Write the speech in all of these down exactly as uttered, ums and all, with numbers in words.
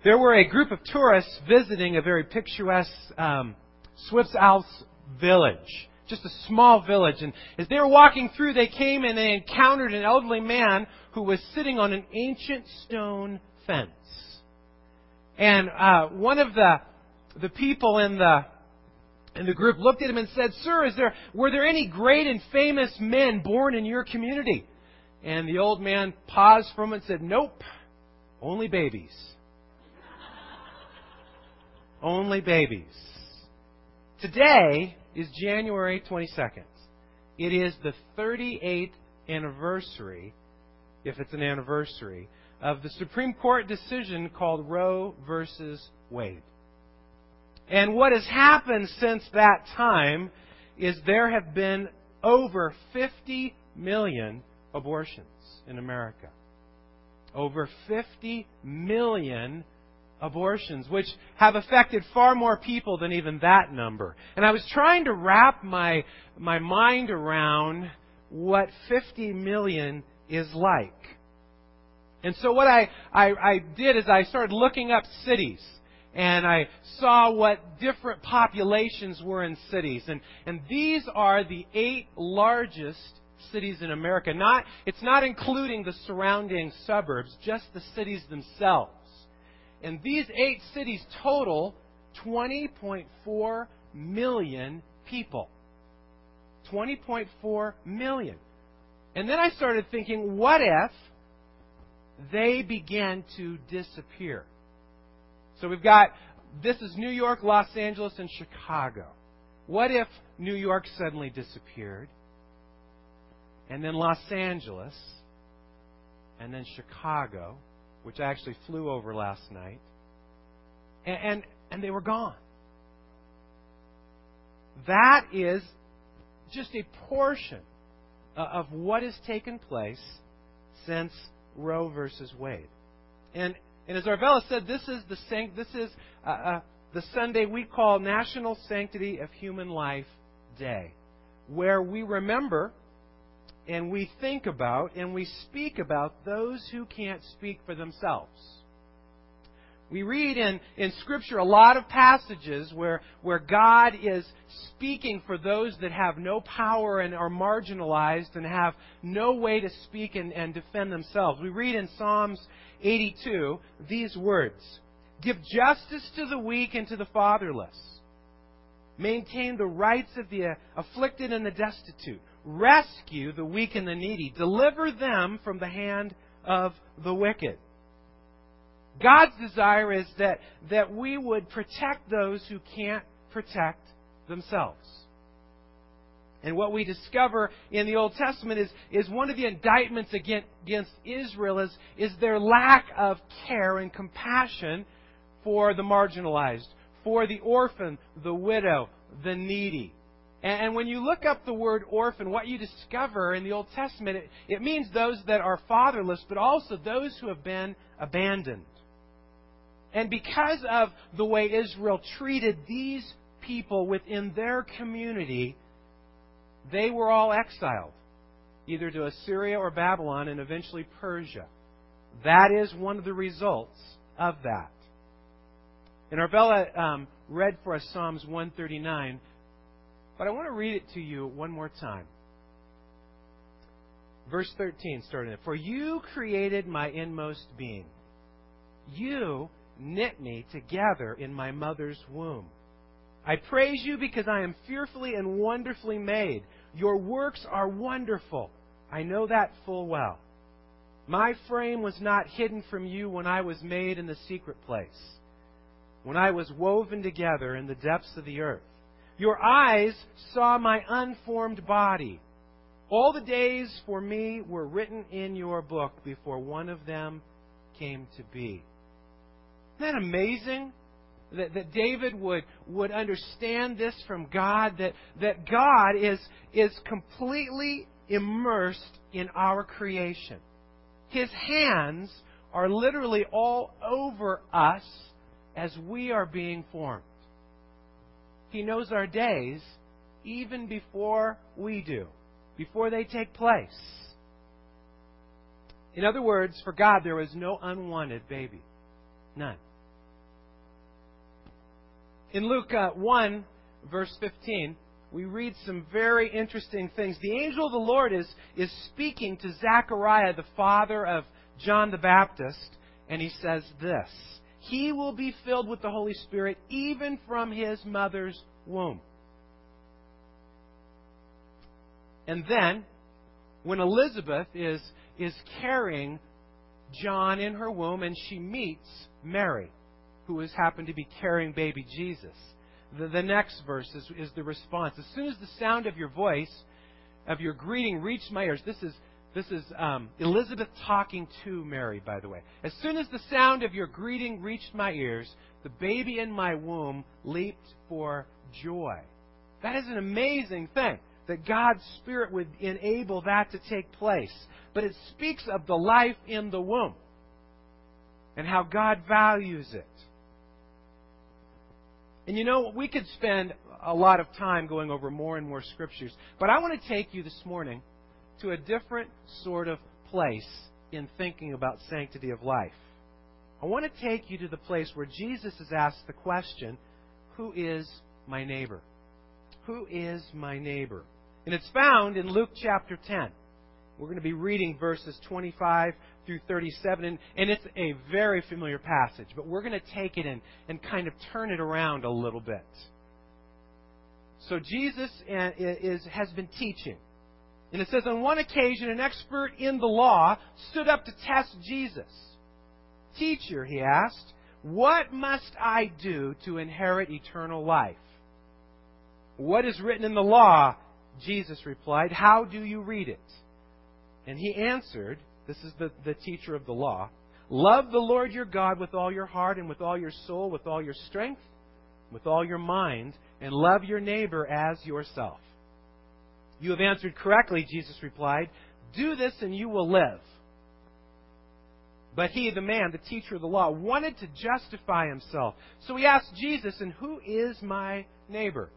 There were a group of tourists visiting a very picturesque um, Swiftshouse village, just a small village. And as they were walking through, they came and they encountered an elderly man who was sitting on an ancient stone fence. And uh, one of the the people in the in the group looked at him and said, "Sir, is there were there any great and famous men born in your community?" And the old man paused for a moment and said, "Nope, only babies." Only babies. Today is January twenty-second. It is the thirty-eighth anniversary, if it's an anniversary, of the Supreme Court decision called Roe versus Wade. And what has happened since that time is there have been over fifty million abortions in America. Over fifty million abortions, which have affected far more people than even that number. And I was trying to wrap my my mind around what fifty million is like. And so what I, I, I did is I started looking up cities. And I saw what different populations were in cities. And, and these are the eight largest cities in America. Not, it's not including the surrounding suburbs, just the cities themselves. And these eight cities total twenty point four million people. twenty point four million. And then I started thinking, what if they began to disappear? So we've got, this is New York, Los Angeles, and Chicago. What if New York suddenly disappeared? And then Los Angeles, and then Chicago, which I actually flew over last night, and, and, and they were gone. That is just a portion of what has taken place since Roe versus Wade. And, and as Arvella said, this is the this is uh, uh, the Sunday we call National Sanctity of Human Life Day, where we remember and we think about and we speak about those who can't speak for themselves. We read in, in Scripture a lot of passages where, where God is speaking for those that have no power and are marginalized and have no way to speak and, and defend themselves. We read in Psalms eighty-two these words: "Give justice to the weak and to the fatherless. Maintain the rights of the afflicted and the destitute. Rescue the weak and the needy. Deliver them from the hand of the wicked." God's desire is that, that we would protect those who can't protect themselves. And what we discover in the Old Testament is, is one of the indictments against, against Israel is, is their lack of care and compassion for the marginalized, for the orphan, the widow, the needy. And when you look up the word orphan, what you discover in the Old Testament, it, it means those that are fatherless, but also those who have been abandoned. And because of the way Israel treated these people within their community, they were all exiled, either to Assyria or Babylon and eventually Persia. That is one of the results of that. And Arvella um, read for us Psalms one thirty-nine. But I want to read it to you one more time. Verse thirteen, starting there. "For you created my inmost being. You knit me together in my mother's womb. I praise you because I am fearfully and wonderfully made. Your works are wonderful. I know that full well. My frame was not hidden from you when I was made in the secret place, when I was woven together in the depths of the earth. Your eyes saw my unformed body. All the days for me were written in your book before one of them came to be." Isn't that amazing? That, that David would, would understand this from God, that, that God is, is completely immersed in our creation. His hands are literally all over us as we are being formed. He knows our days even before we do, before they take place. In other words, for God, there was no unwanted baby. None. In Luke uh, one, verse fifteen, we read some very interesting things. The angel of the Lord is, is speaking to Zechariah, the father of John the Baptist, and he says this: He will be filled with the Holy Spirit even from his mother's womb. And then, when Elizabeth is, is carrying John in her womb, and she meets Mary, who has happened to be carrying baby Jesus, the, the next verse is, is the response. As soon as the sound of your voice, of your greeting, reached my ears, this is This is um, Elizabeth talking to Mary, by the way. As soon as the sound of your greeting reached my ears, the baby in my womb leaped for joy. That is an amazing thing, that God's Spirit would enable that to take place. But it speaks of the life in the womb and how God values it. And you know, we could spend a lot of time going over more and more scriptures, but I want to take you this morning to a different sort of place in thinking about sanctity of life. I want to take you to the place where Jesus is asked the question, who is my neighbor? Who is my neighbor? And it's found in Luke chapter ten. We're going to be reading verses twenty-five through thirty-seven, and, and it's a very familiar passage, but we're going to take it and, and kind of turn it around a little bit. So Jesus is, has been teaching. And it says, on one occasion, an expert in the law stood up to test Jesus. Teacher, he asked, what must I do to inherit eternal life? What is written in the law? Jesus replied, how do you read it? And he answered, this is the, the teacher of the law, love the Lord your God with all your heart and with all your soul, with all your strength, with all your mind, and love your neighbor as yourself. You have answered correctly, Jesus replied. Do this and you will live. But he, the man, the teacher of the law, wanted to justify himself. So he asked Jesus, and who is my neighbor?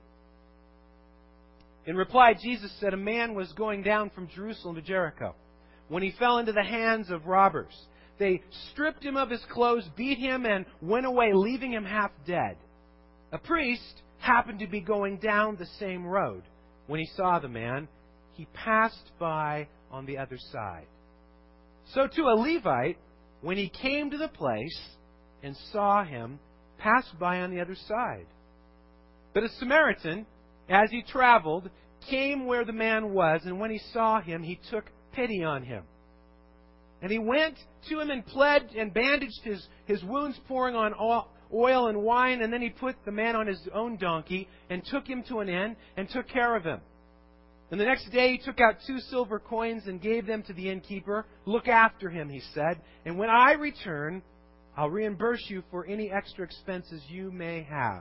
In reply, Jesus said, a man was going down from Jerusalem to Jericho when he fell into the hands of robbers. They stripped him of his clothes, beat him, and went away, leaving him half dead. A priest happened to be going down the same road. When he saw the man, he passed by on the other side. So too a Levite, when he came to the place and saw him, passed by on the other side. But a Samaritan, as he traveled, came where the man was, and when he saw him, he took pity on him. And he went to him and pled and bandaged his, his wounds, pouring on oil and wine, and then he put the man on his own donkey and took him to an inn and took care of him. And the next day he took out two silver coins and gave them to the innkeeper. Look after him, he said, and when I return, I'll reimburse you for any extra expenses you may have.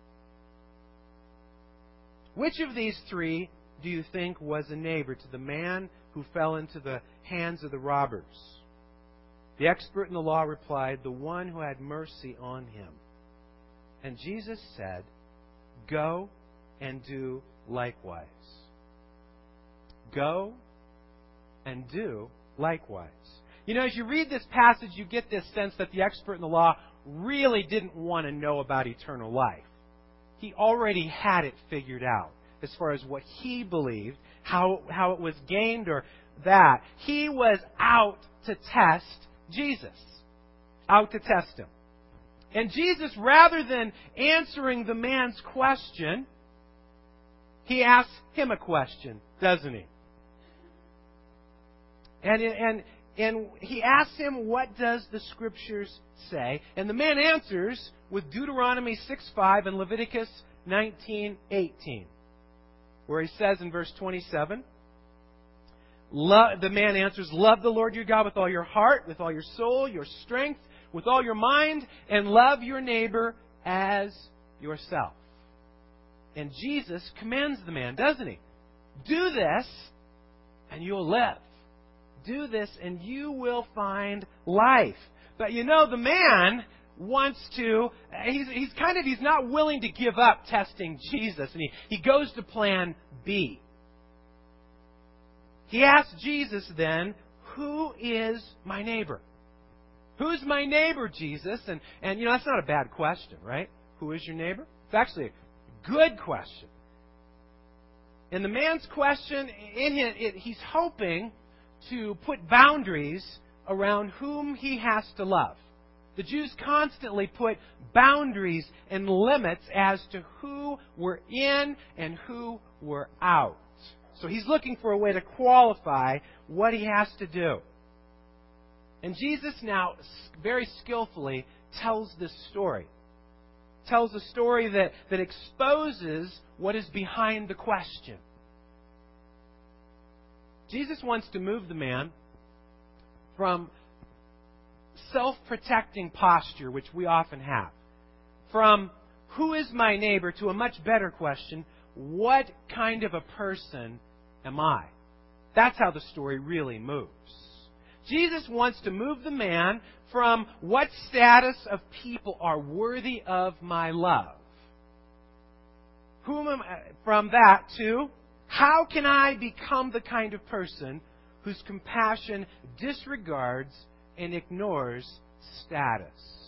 Which of these three do you think was a neighbor to the man who fell into the hands of the robbers? The expert in the law replied, the one who had mercy on him. And Jesus said, go and do likewise. Go and do likewise. You know, as you read this passage, you get this sense that the expert in the law really didn't want to know about eternal life. He already had it figured out as far as what he believed, how, how it was gained or that. He was out to test Jesus. Out to test him. And Jesus, rather than answering the man's question, he asks him a question, doesn't he? And, and, and he asks him, what does the Scriptures say? And the man answers with Deuteronomy six five and Leviticus nineteen eighteen, where he says in verse twenty-seven, Love, the man answers, love the Lord your God with all your heart, with all your soul, your strength, with all your mind, and love your neighbor as yourself. And Jesus commends the man, doesn't he? Do this, and you'll live. Do this, and you will find life. But you know, the man wants to, he's, he's kind of, he's not willing to give up testing Jesus. And he, he goes to plan B. He asks Jesus then, who is my neighbor? Who's my neighbor, Jesus? And, and you know, that's not a bad question, right? Who is your neighbor? It's actually a good question. And the man's question, in his, it, he's hoping to put boundaries around whom he has to love. The Jews constantly put boundaries and limits as to who were in and who were out. So he's looking for a way to qualify what he has to do. And Jesus now very skillfully tells this story. Tells a story that, that exposes what is behind the question. Jesus wants to move the man from self-protecting posture, which we often have, from who is my neighbor to a much better question, what kind of a person am I? That's how the story really moves. Jesus wants to move the man from what status of people are worthy of my love. Whom am I, from that to how can I become the kind of person whose compassion disregards and ignores status?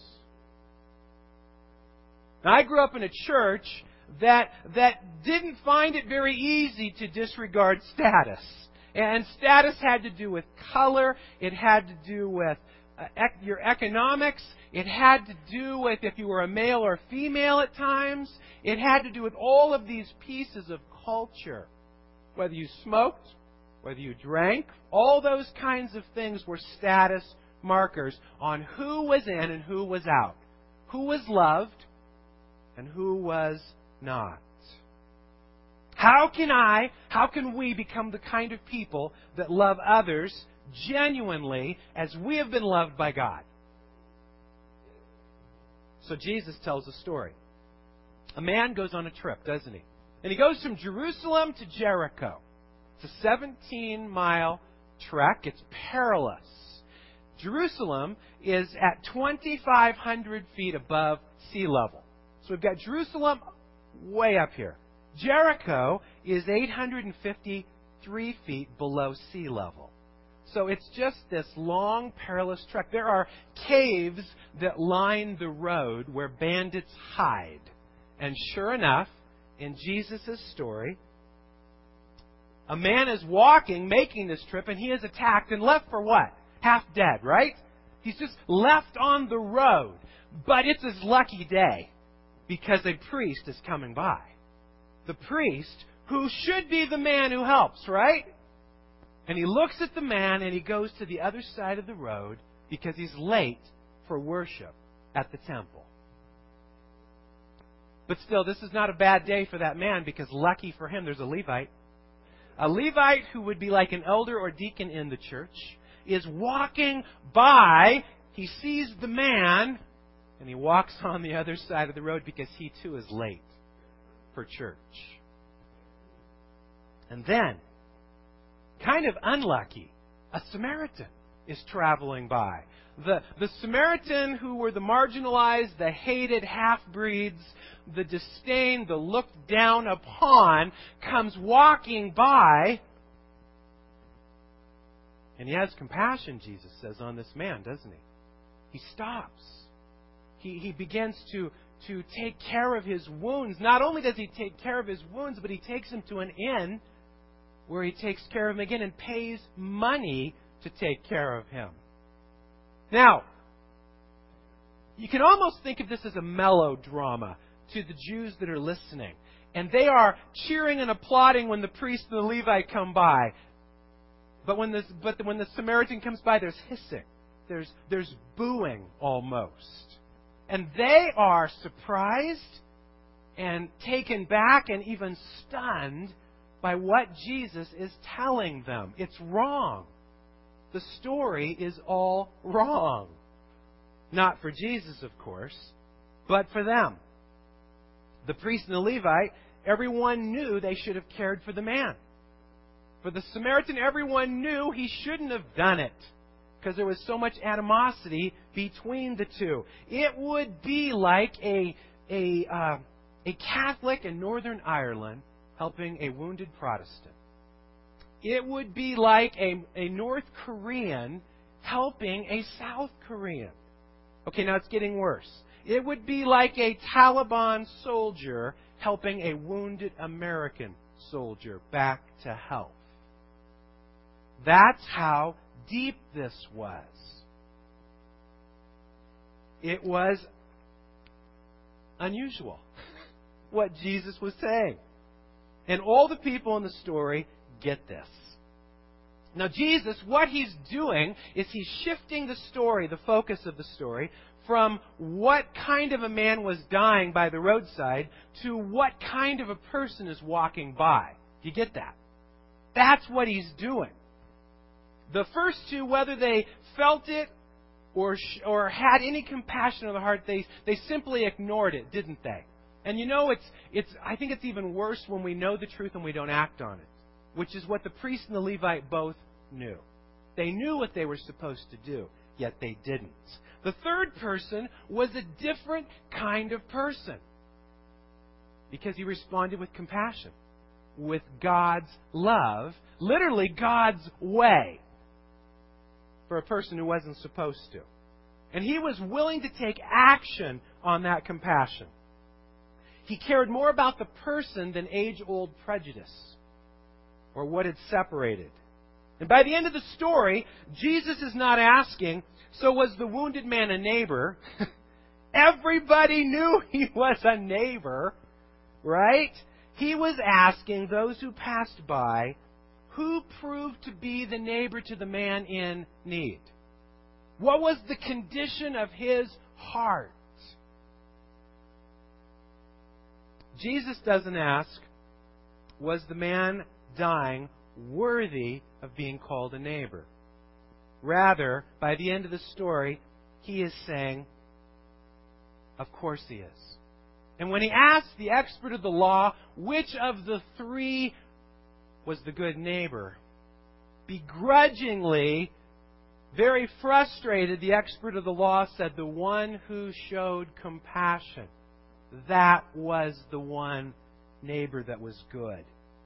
Now, I grew up in a church that that didn't find it very easy to disregard status. And status had to do with color. It had to do with uh, ec- your economics. It had to do with if you were a male or female at times. It had to do with all of these pieces of culture. Whether you smoked, whether you drank, all those kinds of things were status markers on who was in and who was out. Who was loved and who was not. How can I, how can we become the kind of people that love others genuinely as we have been loved by God? So Jesus tells a story. A man goes on a trip, doesn't he? And he goes from Jerusalem to Jericho. It's a seventeen-mile trek. It's perilous. Jerusalem is at twenty-five hundred feet above sea level. So we've got Jerusalem way up here. Jericho is eight hundred fifty-three feet below sea level. So it's just this long, perilous trek. There are caves that line the road where bandits hide. And sure enough, in Jesus' story, a man is walking, making this trip, and he is attacked and left for what? Half dead, right? He's just left on the road. But it's his lucky day because a priest is coming by. The priest who should be the man who helps, right? And he looks at the man and he goes to the other side of the road because he's late for worship at the temple. But still, this is not a bad day for that man because lucky for him, there's a Levite. A Levite who would be like an elder or deacon in the church is walking by. He sees the man and he walks on the other side of the road because he too is late for church. And then, kind of unlucky, a Samaritan is traveling by. The, the Samaritan who were the marginalized, the hated half-breeds, the disdained, the looked down upon, comes walking by. And he has compassion, Jesus says, on this man, doesn't he? He stops. He, he begins to, to take care of his wounds. Not only does he take care of his wounds, but he takes him to an inn where he takes care of him again and pays money to take care of him. Now, you can almost think of this as a melodrama to the Jews that are listening. And they are cheering and applauding when the priest and the Levite come by. But when, this, but when the Samaritan comes by, there's hissing. There's, there's booing almost. And they are surprised and taken back and even stunned by what Jesus is telling them. It's wrong. The story is all wrong. Not for Jesus, of course, but for them. The priest and the Levite, everyone knew they should have cared for the man. For the Samaritan, everyone knew he shouldn't have done it because there was so much animosity between the two. It would be like a, a, uh, a Catholic in Northern Ireland helping a wounded Protestant. It would be like a, a North Korean helping a South Korean. Okay, now it's getting worse. it would be like a Taliban soldier helping a wounded American soldier back to health. That's how deep this was. It was unusual what Jesus was saying. And all the people in the story get this. Now Jesus, what He's doing is He's shifting the story, the focus of the story, from what kind of a man was dying by the roadside to what kind of a person is walking by. Do you get that? That's what He's doing. The first two, whether they felt it or or had any compassion in their heart, they they simply ignored it, didn't they? And you know, it's it's. I think it's even worse when we know the truth and we don't act on it, which is what the priest and the Levite both knew. They knew what they were supposed to do, yet they didn't. The third person was a different kind of person because he responded with compassion, with God's love, literally God's way, for a person who wasn't supposed to. And he was willing to take action on that compassion. He cared more about the person than age-old prejudice or what had separated. And by the end of the story, Jesus is not asking, so was the wounded man a neighbor? Everybody knew he was a neighbor, right? He was asking those who passed by, who proved to be the neighbor to the man in need? What was the condition of his heart? Jesus doesn't ask, was the man dying worthy of being called a neighbor? Rather, by the end of the story, he is saying, of course he is. And when he asked the expert of the law, which of the three was the good neighbor, begrudgingly, very frustrated, the expert of the law said, the one who showed compassion. That was the one neighbor that was good.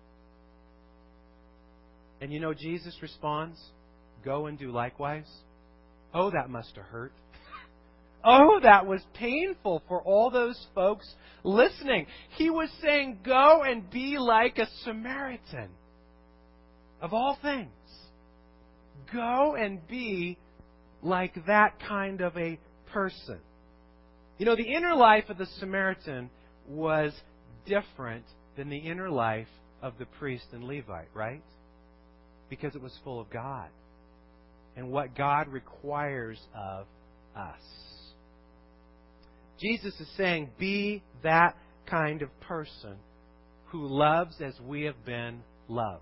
And you know, Jesus responds, go and do likewise. Oh, that must have hurt. Oh, that was painful for all those folks listening. He was saying, go and be like a Samaritan. Of all things, go and be like that kind of a person. You know, the inner life of the Samaritan was different than the inner life of the priest and Levite, right? Because it was full of God and what God requires of us. Jesus is saying, be that kind of person who loves as we have been loved.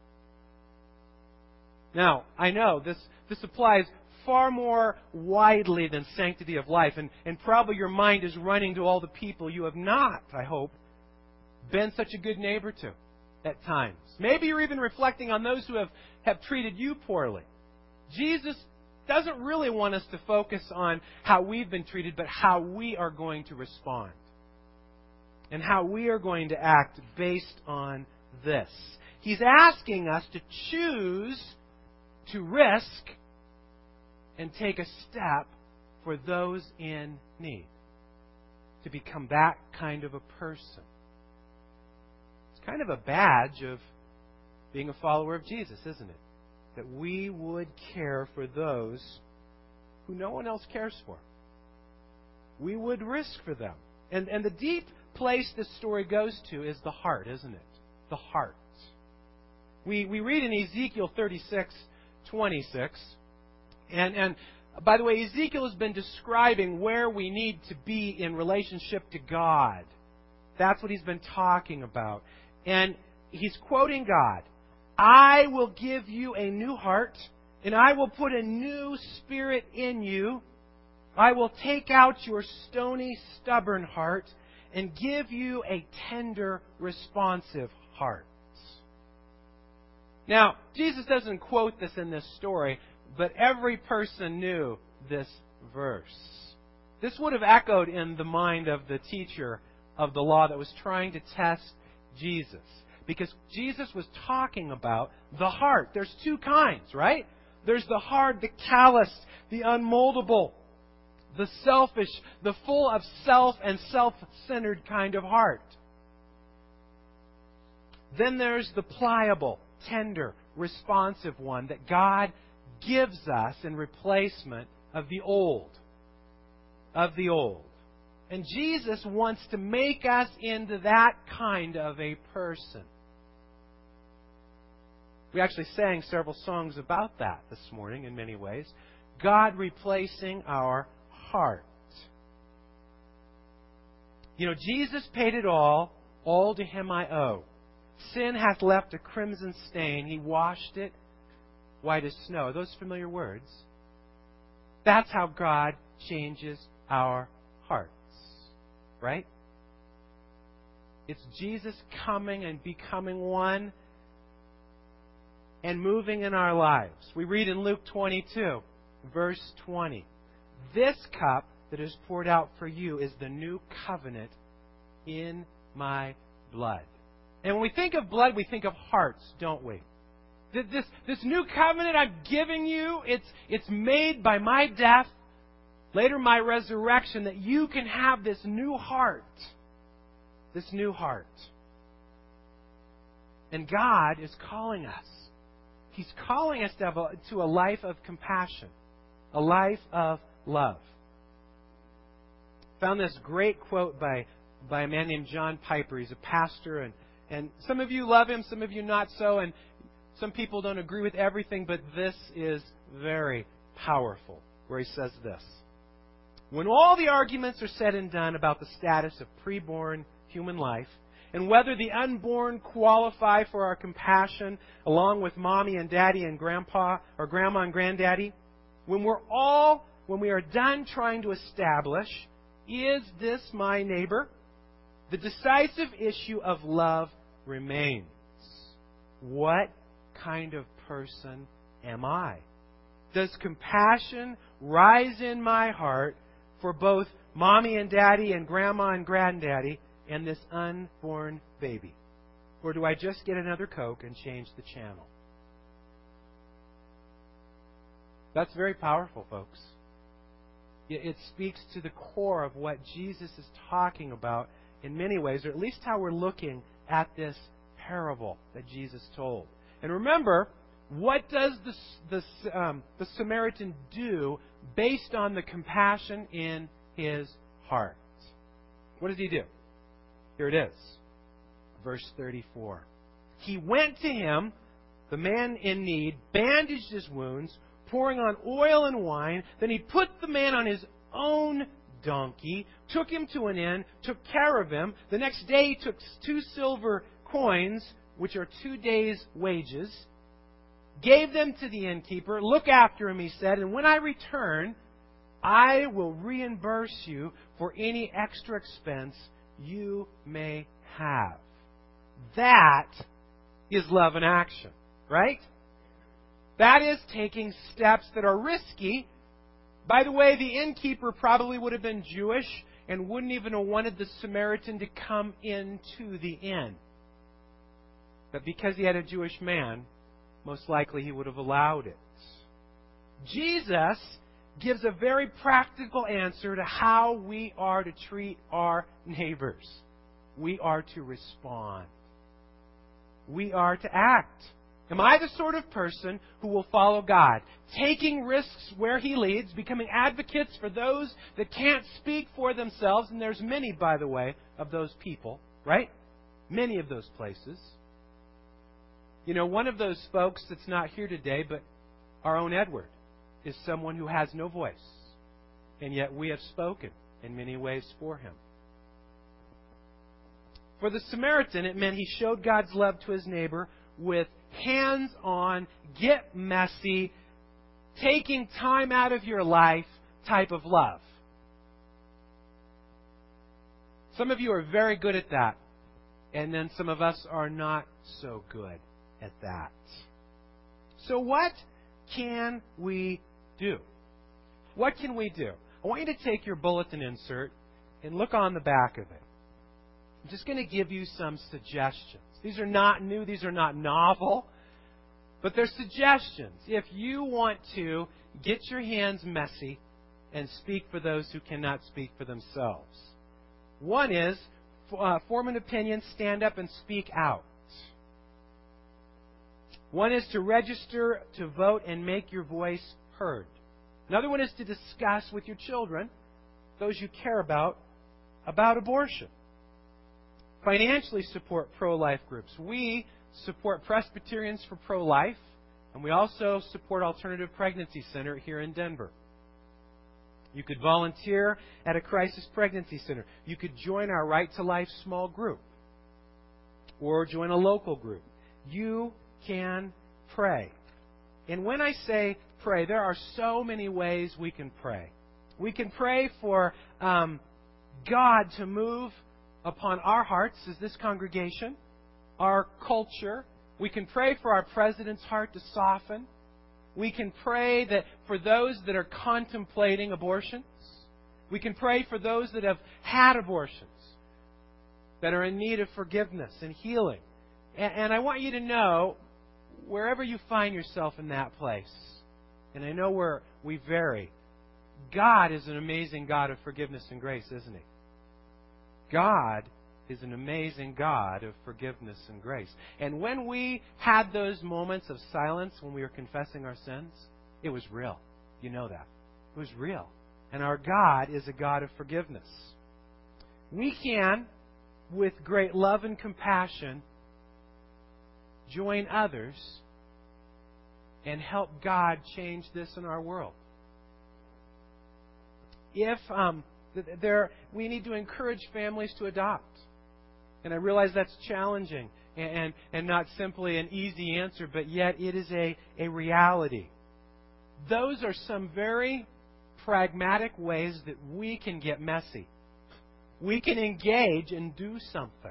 Now, I know this, this applies far more widely than sanctity of life, and, and probably your mind is running to all the people you have not, I hope, been such a good neighbor to at times. Maybe you're even reflecting on those who have, have treated you poorly. Jesus doesn't really want us to focus on how we've been treated, but how we are going to respond. And how we are going to act based on this. He's asking us to choose to risk and take a step for those in need. To become that kind of a person. It's kind of a badge of being a follower of Jesus, isn't it? That we would care for those who no one else cares for. We would risk for them. And, and the deep place this story goes to is the heart, isn't it? The heart. We, we read in Ezekiel thirty-six twenty-six, and, and by the way, Ezekiel has been describing where we need to be in relationship to God. That's what he's been talking about. And he's quoting God. I will give you a new heart, and I will put a new spirit in you. I will take out your stony, stubborn heart and give you a tender, responsive heart. Now, Jesus doesn't quote this in this story, but every person knew this verse. This would have echoed in the mind of the teacher of the law that was trying to test Jesus. Because Jesus was talking about the heart. There's two kinds, right? There's the hard, the calloused, the unmoldable. the selfish, the full of self and self-centered kind of heart. Then there's the pliable, tender, responsive one that God gives us in replacement of the old. Of the old. And Jesus wants to make us into that kind of a person. We actually sang several songs about that this morning in many ways. God replacing our heart. You know, Jesus paid it all. All to Him I owe. Sin hath left a crimson stain. He washed it white as snow. Are those familiar words? That's how God changes our hearts. Right? It's Jesus coming and becoming one and moving in our lives. We read in Luke twenty-two, verse twenty. This cup that is poured out for you is the new covenant in my blood. And when we think of blood, we think of hearts, don't we? This, this new covenant I'm giving you, it's, it's made by my death, later my resurrection, that you can have this new heart. This new heart. And God is calling us. He's calling us to, have a, to a life of compassion. A life of love. I found this great quote by, by a man named John Piper. He's a pastor, and, and some of you love him, some of you not so, and some people don't agree with everything, but this is very powerful, where he says this. When all the arguments are said and done about the status of preborn human life, and whether the unborn qualify for our compassion along with mommy and daddy and grandpa or grandma and granddaddy, when we're all, when we are done trying to establish, is this my neighbor? The decisive issue of love remains. What kind of person am I? Does compassion rise in my heart for both mommy and daddy and grandma and granddaddy and this unborn baby? Or do I just get another Coke and change the channel? That's very powerful, folks. It speaks to the core of what Jesus is talking about in many ways, or at least how we're looking at this parable that Jesus told. And remember, what does the, the, um, the Samaritan do based on the compassion in his heart? What does he do? Here it is. Verse thirty-four. He went to him, the man in need, bandaged his wounds, pouring on oil and wine. Then he put the man on his own donkey, took him to an inn, took care of him. The next day he took two silver coins, which are two days' wages, gave them to the innkeeper. Look after him, he said, and when I return, I will reimburse you for any extra expense you may have. That is love in action, right? That is taking steps that are risky. By the way, the innkeeper probably would have been Jewish and wouldn't even have wanted the Samaritan to come into the inn. But because he had a Jewish man, most likely he would have allowed it. Jesus gives a very practical answer to how we are to treat our neighbors. We are to respond. We are to act. Am I the sort of person who will follow God, taking risks where He leads, becoming advocates for those that can't speak for themselves? And there's many, by the way, of those people, right? Many of those places. You know, one of those folks that's not here today, but our own Edward, is someone who has no voice. And yet we have spoken in many ways for him. For the Samaritan, it meant he showed God's love to his neighbor with hands-on, get messy, taking time out of your life type of love. Some of you are very good at that. And then some of us are not so good at that. So what can we do? What can we do? I want you to take your bulletin insert and look on the back of it. I'm just going to give you some suggestions. These are not new. These are not novel. But they're suggestions. If you want to get your hands messy and speak for those who cannot speak for themselves. One is uh, form an opinion, stand up, and speak out. One is to register to vote and make your voice heard. Another one is to discuss with your children, those you care about, about abortion. Financially support pro-life groups. We support Presbyterians for Pro-Life, and we also support Alternative Pregnancy Center here in Denver. You could volunteer at a crisis pregnancy center. You could join our Right to Life small group or join a local group. You can pray. And when I say pray, there are so many ways we can pray. We can pray for um, God to move upon our hearts as this congregation, our culture. We can pray for our president's heart to soften. We can pray that for those that are contemplating abortions. We can pray for those that have had abortions, that are in need of forgiveness and healing. And, and I want you to know, wherever you find yourself in that place, and I know where we vary, God is an amazing God of forgiveness and grace, isn't He? God is an amazing God of forgiveness and grace. And when we had those moments of silence when we were confessing our sins, it was real. You know that. It was real. And our God is a God of forgiveness. We can, with great love and compassion, join others and help God change this in our world. If um, there, we need to encourage families to adopt. And I realize that's challenging and, and not simply an easy answer, but yet it is a, a reality. Those are some very pragmatic ways that we can get messy. We can engage and do something.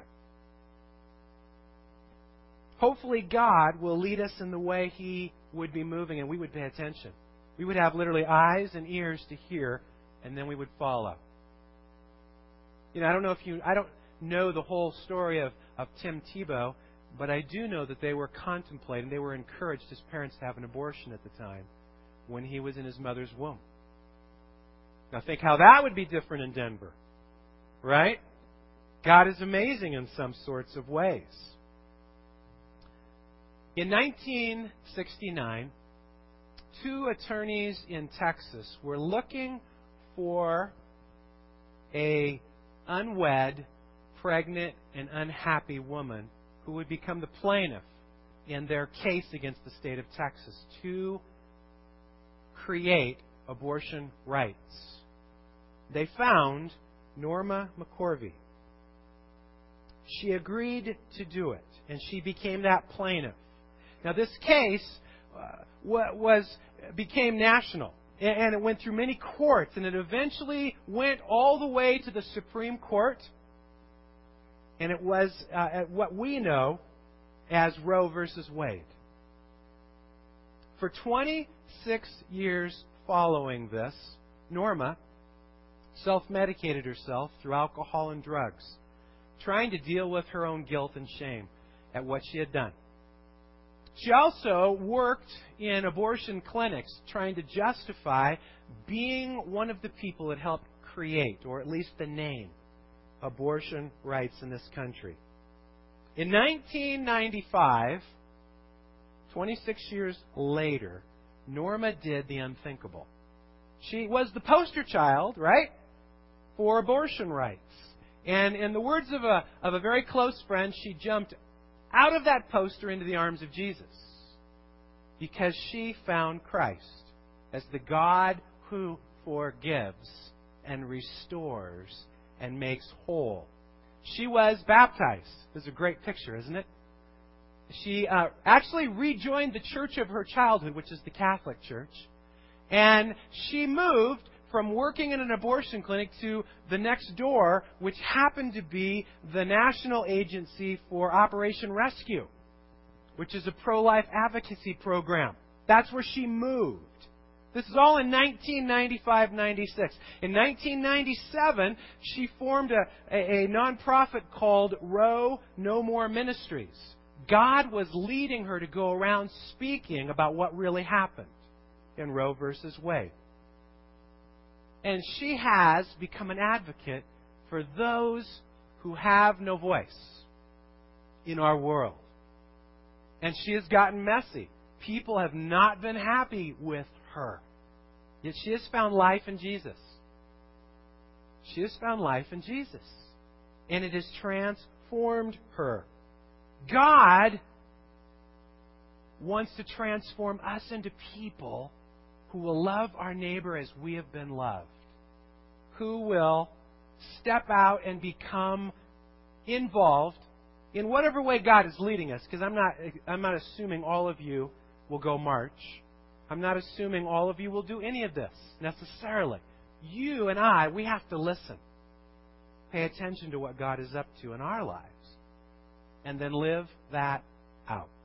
Hopefully God will lead us in the way He would be moving, and we would pay attention. We would have literally eyes and ears to hear, and then we would follow. You know, I don't know if you... I don't know the whole story of, of Tim Tebow, but I do know that they were contemplating, they were encouraged, his parents, to have an abortion at the time when he was in his mother's womb. Now think how that would be different in Denver. Right? God is amazing in some sorts of ways. In nineteen sixty-nine, two attorneys in Texas were looking for a unwed, pregnant, and unhappy woman who would become the plaintiff in their case against the state of Texas to create abortion rights. They found Norma McCorvey. She agreed to do it, and she became that plaintiff. Now, this case uh, was became national, and it went through many courts, and it eventually went all the way to the Supreme Court. And it was uh, what we know as Roe versus Wade. For twenty-six years following this, Norma self-medicated herself through alcohol and drugs, trying to deal with her own guilt and shame at what she had done. She also worked in abortion clinics trying to justify being one of the people that helped create, or at least the name, abortion rights in this country. In nineteen ninety-five, twenty-six years later, Norma did the unthinkable. She was the poster child, right, for abortion rights. And in the words of a, of a very close friend, she jumped out of that poster into the arms of Jesus because she found Christ as the God who forgives and restores and makes whole. She was baptized. This is a great picture, isn't it? She uh, actually rejoined the church of her childhood, which is the Catholic Church. And she moved from working in an abortion clinic to the next door, which happened to be the National Agency for Operation Rescue, which is a pro-life advocacy program. That's where she moved. This is all in nineteen ninety-five ninety-six. In nineteen ninety-seven, she formed a, a, a nonprofit called Roe No More Ministries. God was leading her to go around speaking about what really happened in Roe versus Wade. And she has become an advocate for those who have no voice in our world. And she has gotten messy. People have not been happy with her. Yet she has found life in Jesus. She has found life in Jesus. And it has transformed her. God wants to transform us into people who will love our neighbor as we have been loved. Who will step out and become involved in whatever way God is leading us. Because I'm not, I'm not assuming all of you will go march. I'm not assuming all of you will do any of this necessarily. You and I, we have to listen. Pay attention to what God is up to in our lives. And then live that out.